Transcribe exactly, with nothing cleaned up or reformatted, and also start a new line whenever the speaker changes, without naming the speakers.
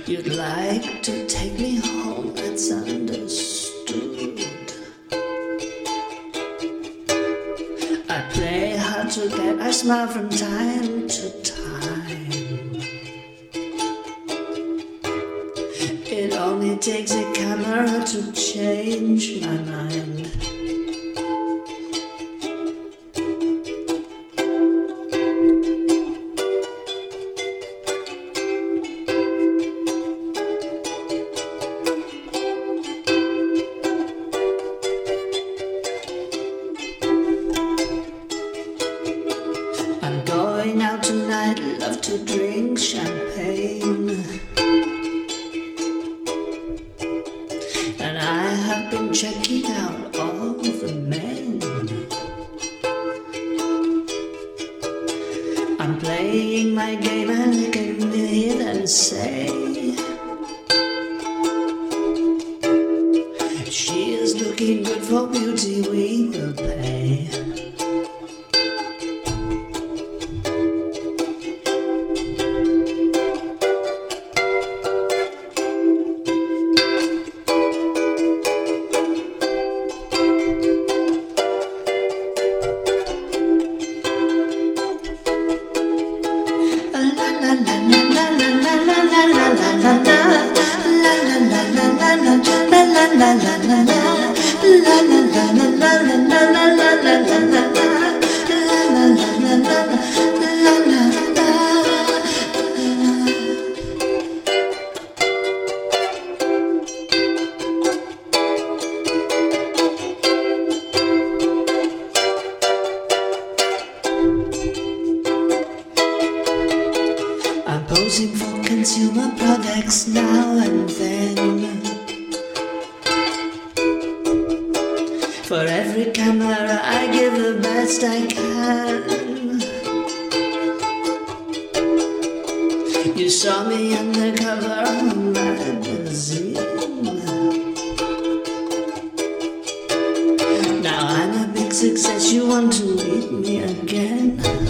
You'd like to take me home, that's understood. I play hard to get, I smile from time to time. It only takes a camera to change my mind. I'm going out tonight, love to drink champagne. And I have been checking out all the men. I'm playing my game and I can hear them say, she is looking good for beauty, we will pay. I'm posing for consumer products now and then. For every camera I give the best I can. You saw me on the cover of a magazine. Now I'm a big success, you want to meet me again?